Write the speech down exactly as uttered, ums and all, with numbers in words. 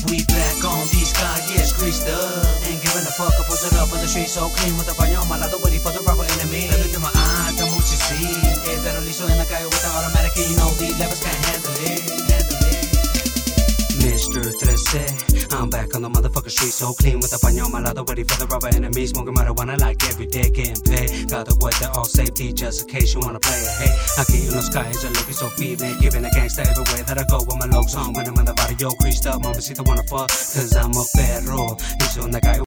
We back on these calles, greased up. Ain't giving a fuck, I pose it up on the street so clean. With the paño malado, waiting for the proper enemy. Let me do my eye, the mood you see. Eh, pero liso in the calle with the automatic, and you know these levers can't handle it. Handle it. Mister thirteen, I'm back on the motherfucking street so clean. With the paño malado, waiting for the rubber enemy. Smoking marijuana like every day, getting paid. Got the weather all safety, just in case you wanna play it. Hey, aquí unos calles are looking so feeling. Giving a gangsta everywhere that I go with my locs on. When I'm in the body, yo, creased up, mamacita wanna fuck, cause I'm a perro. He's on the guy.